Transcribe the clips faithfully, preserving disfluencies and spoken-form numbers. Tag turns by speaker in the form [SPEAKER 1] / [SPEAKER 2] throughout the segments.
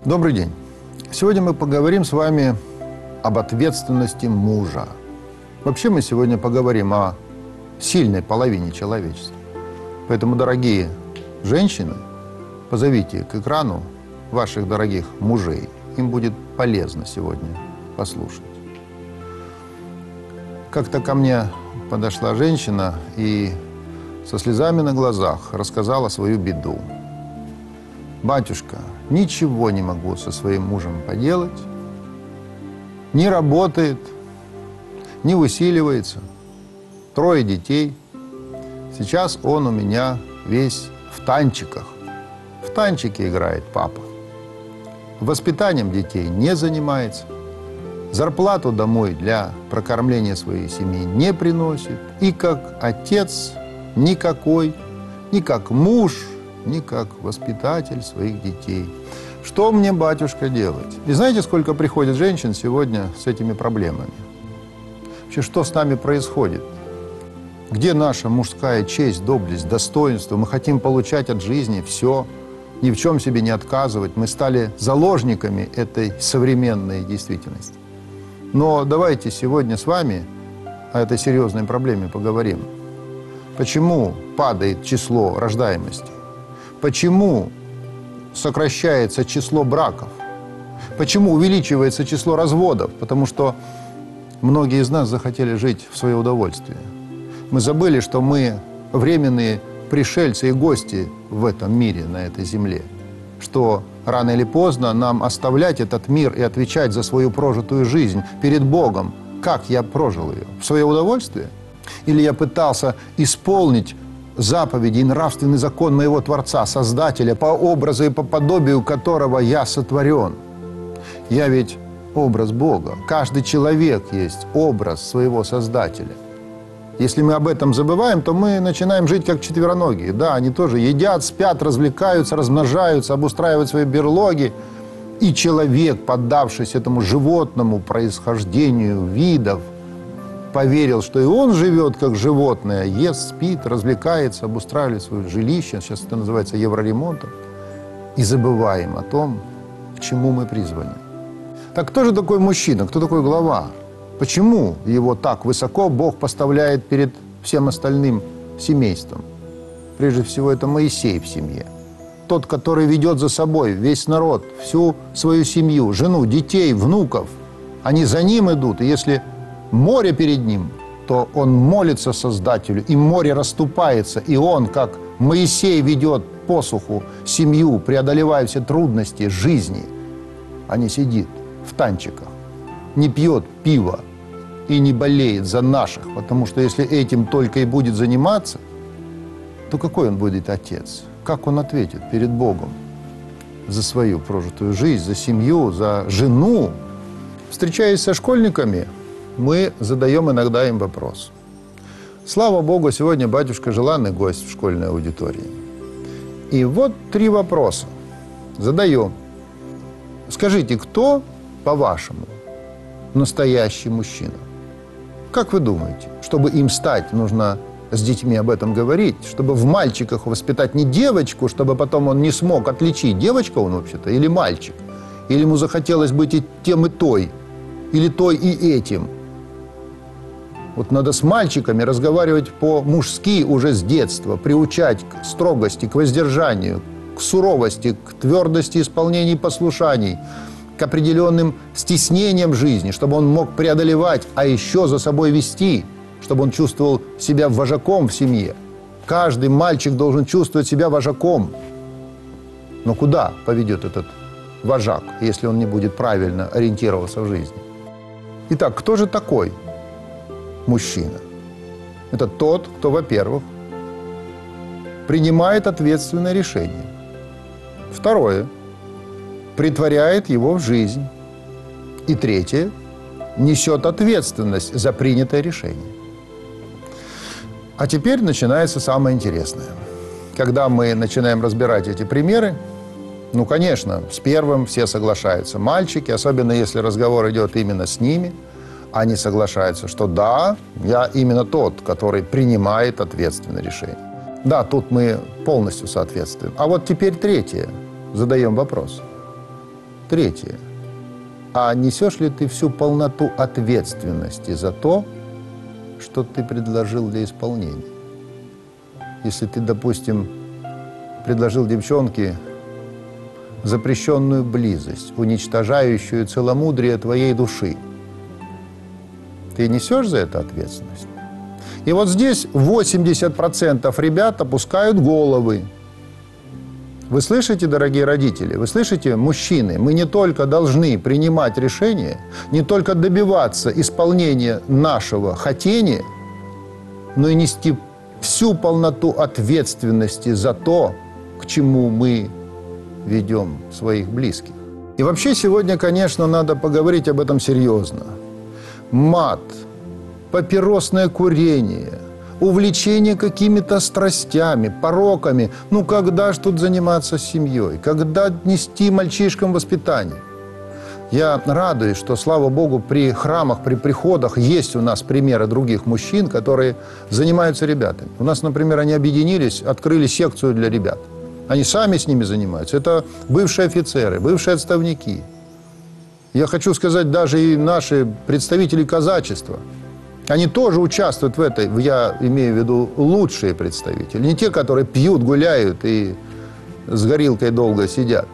[SPEAKER 1] Добрый день. Сегодня мы поговорим с вами об ответственности мужа. Вообще мы сегодня поговорим о сильной половине человечества. Поэтому, дорогие женщины, позовите к экрану ваших дорогих мужей. Им будет полезно сегодня послушать. Как-то ко мне подошла женщина и со слезами на глазах рассказала свою беду. «Батюшка, ничего не могу со своим мужем поделать, не работает, не усиливается, трое детей. Сейчас он у меня весь в танчиках. В танчики играет папа. Воспитанием детей не занимается, зарплату домой для прокормления своей семьи не приносит. И как отец никакой, ни как муж, ни как воспитатель своих детей. Что мне, батюшка, делать?» И знаете, сколько приходит женщин сегодня с этими проблемами? Вообще, что с нами происходит? Где наша мужская честь, доблесть, достоинство? Мы хотим получать от жизни все, ни в чем себе не отказывать. Мы стали заложниками этой современной действительности. Но давайте сегодня с вами о этой серьезной проблеме поговорим. Почему падает число рождаемости? Почему сокращается число браков? Почему увеличивается число разводов? Потому что многие из нас захотели жить в свое удовольствие. Мы забыли, что мы временные пришельцы и гости в этом мире, на этой земле. Что рано или поздно нам оставлять этот мир и отвечать за свою прожитую жизнь перед Богом. Как я прожил ее? В свое удовольствие? Или я пытался исполнить заповеди и нравственный закон моего Творца, Создателя, по образу и по подобию которого я сотворен? Я ведь образ Бога. Каждый человек есть образ своего Создателя. Если мы об этом забываем, то мы начинаем жить как четвероногие. Да, они тоже едят, спят, развлекаются, размножаются, обустраивают свои берлоги. И человек, поддавшись этому животному происхождению видов, поверил, что и он живет как животное, ест, спит, развлекается, обустраивает свое жилище, сейчас это называется евроремонтом, и забываем о том, к чему мы призваны. Так кто же такой мужчина, кто такой глава? Почему его так высоко Бог поставляет перед всем остальным семейством? Прежде всего, это Моисей в семье. Тот, который ведет за собой весь народ, всю свою семью, жену, детей, внуков. Они за ним идут, и если море перед ним, то он молится Создателю, и море расступается, и он, как Моисей, ведет посуху семью, преодолевая все трудности жизни, а не сидит в танчиках, не пьет пиво и не болеет за наших, потому что если этим только и будет заниматься, то какой он будет отец? Как он ответит перед Богом за свою прожитую жизнь, за семью, за жену? Встречаясь со школьниками, мы задаем иногда им вопрос. Слава Богу, сегодня батюшка желанный гость в школьной аудитории. И вот три вопроса задаем. Скажите, кто, по-вашему, настоящий мужчина? Как вы думаете, чтобы им стать, нужно с детьми об этом говорить, чтобы в мальчиках воспитать не девочку, чтобы потом он не смог отличить, девочка он вообще-то или мальчик, или ему захотелось быть и тем, и той, или той и этим. Вот надо с мальчиками разговаривать по-мужски уже с детства, приучать к строгости, к воздержанию, к суровости, к твердости исполнений послушаний, к определенным стеснениям жизни, чтобы он мог преодолевать, а еще за собой вести, чтобы он чувствовал себя вожаком в семье. Каждый мальчик должен чувствовать себя вожаком. Но куда поведет этот вожак, если он не будет правильно ориентироваться в жизни? Итак, кто же такой мужчина? Это тот, кто, во-первых, принимает ответственное решение. Второе, претворяет его в жизнь. И третье, несет ответственность за принятое решение. А теперь начинается самое интересное. Когда мы начинаем разбирать эти примеры, ну, конечно, с первым все соглашаются. Мальчики, особенно если разговор идет именно с ними, они соглашаются, что да, я именно тот, который принимает ответственное решение. Да, тут мы полностью соответствуем. А вот теперь третье. Задаем вопрос. третье. А несешь ли ты всю полноту ответственности за то, что ты предложил для исполнения? Если ты, допустим, предложил девчонке запрещенную близость, уничтожающую целомудрие твоей души, ты несешь за это ответственность? И вот здесь восемьдесят процентов ребят опускают головы. Вы слышите, дорогие родители, вы слышите, мужчины, мы не только должны принимать решения, не только добиваться исполнения нашего хотения, но и нести всю полноту ответственности за то, к чему мы ведем своих близких. И вообще сегодня, конечно, надо поговорить об этом серьезно. Мат, папиросное курение, увлечение какими-то страстями, пороками. Ну, когда ж тут заниматься семьей? Когда нести мальчишкам воспитание? Я радуюсь, что, слава Богу, при храмах, при приходах есть у нас примеры других мужчин, которые занимаются ребятами. У нас, например, они объединились, открыли секцию для ребят. Они сами с ними занимаются. Это бывшие офицеры, бывшие отставники. Я хочу сказать, даже и наши представители казачества. Они тоже участвуют в этой, я имею в виду лучшие представители. Не те, которые пьют, гуляют и с горилкой долго сидят,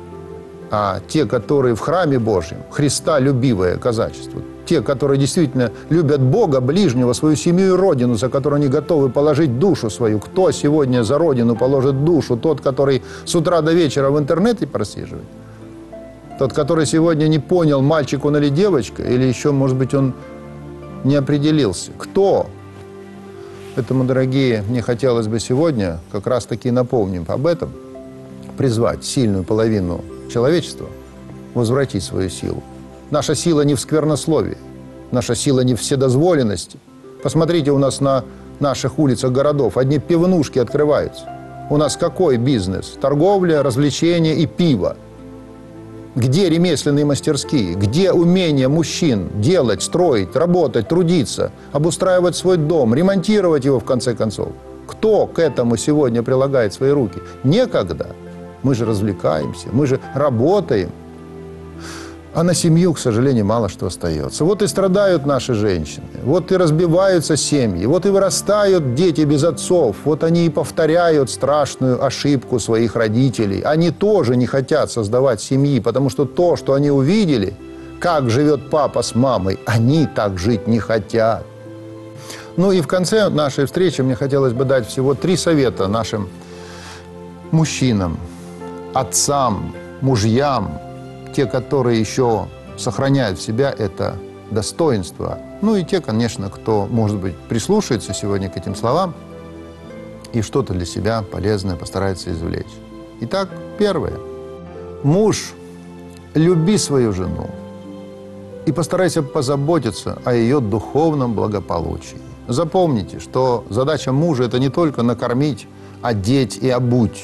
[SPEAKER 1] а те, которые в храме Божьем, христолюбивое казачество. Те, которые действительно любят Бога, ближнего, свою семью и родину, за которую они готовы положить душу свою. Кто сегодня за родину положит душу? Тот, который с утра до вечера в интернете просиживает? Тот, который сегодня не понял, мальчик он или девочка, или еще, может быть, он не определился. Кто? Поэтому, дорогие, мне хотелось бы сегодня как раз-таки напомним об этом, призвать сильную половину человечества возвратить свою силу. Наша сила не в сквернословии, наша сила не в вседозволенности. Посмотрите, у нас на наших улицах городов одни пивнушки открываются. У нас какой бизнес? Торговля, развлечения и пиво. Где ремесленные мастерские? Где умение мужчин делать, строить, работать, трудиться, обустраивать свой дом, ремонтировать его в конце концов? Кто к этому сегодня прилагает свои руки? Некогда. Мы же развлекаемся, мы же работаем. А на семью, к сожалению, мало что остается. Вот и страдают наши женщины, вот и разбиваются семьи, вот и вырастают дети без отцов, вот они и повторяют страшную ошибку своих родителей. Они тоже не хотят создавать семьи, потому что то, что они увидели, как живет папа с мамой, они так жить не хотят. Ну и в конце нашей встречи мне хотелось бы дать всего три совета нашим мужчинам, отцам, мужьям, те, которые еще сохраняют в себя это достоинство. Ну и те, конечно, кто, может быть, прислушается сегодня к этим словам и что-то для себя полезное постарается извлечь. Итак, первое. Муж, люби свою жену и постарайся позаботиться о ее духовном благополучии. Запомните, что задача мужа – это не только накормить, одеть и обуть.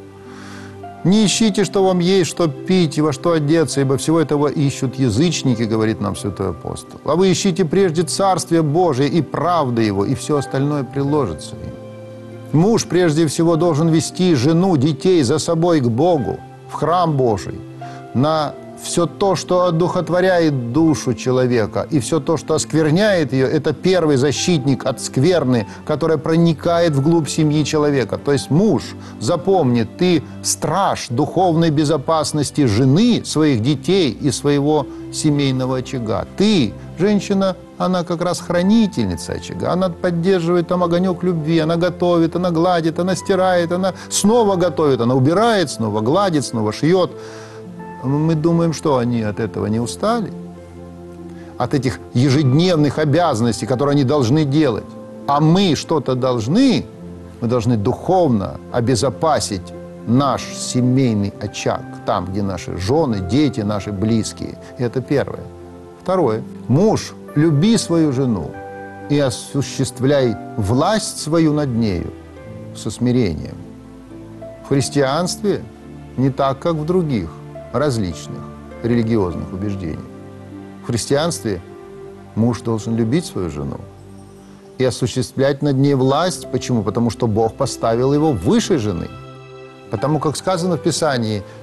[SPEAKER 1] Не ищите, что вам есть, что пить и во что одеться, ибо всего этого ищут язычники, говорит нам святой апостол. А вы ищите прежде Царствие Божие и правды Его, и все остальное приложится им. Муж прежде всего должен вести жену, детей за собой к Богу, в храм Божий, на все то, что одухотворяет душу человека, и все то, что оскверняет ее, это первый защитник от скверны, которая проникает вглубь семьи человека. То есть муж, запомни, ты страж духовной безопасности жены, своих детей и своего семейного очага. Ты, женщина, она как раз хранительница очага. Она поддерживает там огонек любви, она готовит, она гладит, она стирает, она снова готовит, она убирает, снова гладит, снова шьет. Мы думаем, что они от этого не устали, от этих ежедневных обязанностей, которые они должны делать. А мы что-то должны, мы должны духовно обезопасить наш семейный очаг, там, где наши жены, дети, наши близкие. И это первое. Второе. Муж, люби свою жену и осуществляй власть свою над нею со смирением. В христианстве не так, как в других различных религиозных убеждений. В христианстве муж должен любить свою жену и осуществлять над ней власть. Почему? Потому что Бог поставил его выше жены. Потому как сказано в Писании,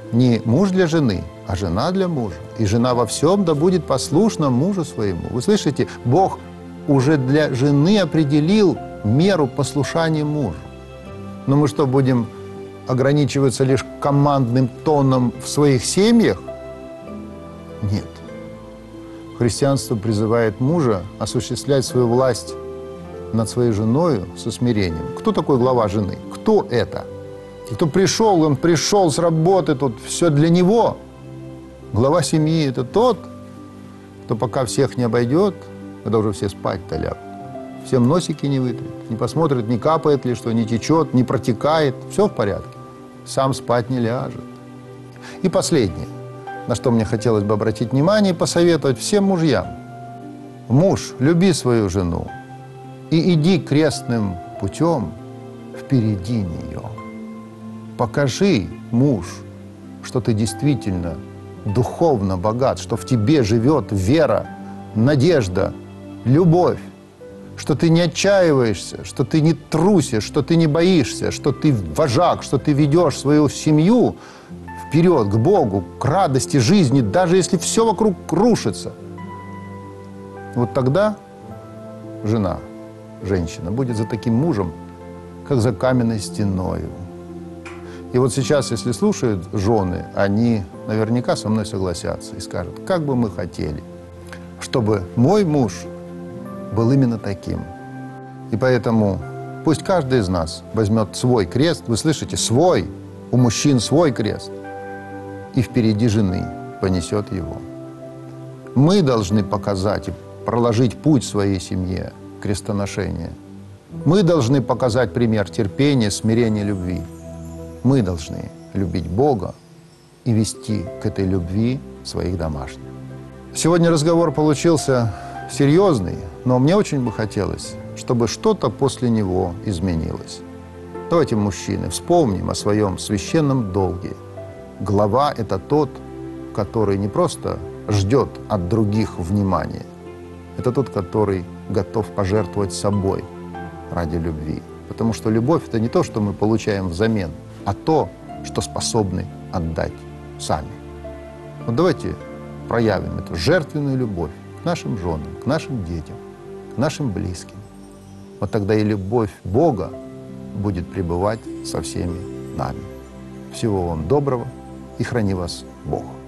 [SPEAKER 1] Не муж для жены, а жена для мужа. И жена во всем да будет послушна мужу своему. Вы слышите, Бог уже для жены определил меру послушания мужу. Но мы что, будем ограничиваться лишь командным тоном в своих семьях? Нет. Христианство призывает мужа осуществлять свою власть над своей женой со смирением. Кто такой глава жены? Кто это? Кто пришел, он пришел с работы, тут все для него. Глава семьи – это тот, кто пока всех не обойдет, когда уже все спать-то лягут, всем носики не вытрет, не посмотрит, не капает ли что, не течет, не протекает. Все в порядке. Сам спать не ляжет. И последнее, на что мне хотелось бы обратить внимание и посоветовать всем мужьям. Муж, люби свою жену и иди крестным путем впереди нее. Покажи, муж, что ты действительно духовно богат, что в тебе живет вера, надежда, любовь, что ты не отчаиваешься, что ты не трусишь, что ты не боишься, что ты вожак, что ты ведешь свою семью вперед, к Богу, к радости жизни, даже если все вокруг рушится. Вот тогда жена, женщина, будет за таким мужем, как за каменной стеною. И вот сейчас, если слушают жены, они наверняка со мной согласятся и скажут, как бы мы хотели, чтобы мой муж был именно таким. И поэтому пусть каждый из нас возьмет свой крест, вы слышите, свой, у мужчин свой крест, и впереди жены понесет его. Мы должны показать и проложить путь своей семье крестоношения. Мы должны показать пример терпения, смирения, любви. Мы должны любить Бога и вести к этой любви своих домашних. Сегодня разговор получился серьезный, но мне очень бы хотелось, чтобы что-то после него изменилось. Давайте, мужчины, вспомним о своем священном долге. Глава – это тот, который не просто ждет от других внимания. Это тот, который готов пожертвовать собой ради любви. Потому что любовь – это не то, что мы получаем взамен, а то, что способны отдать сами. Вот давайте проявим эту жертвенную любовь к нашим женам, к нашим детям, к нашим близким. Вот тогда и любовь Бога будет пребывать со всеми нами. Всего вам доброго и храни вас Бог.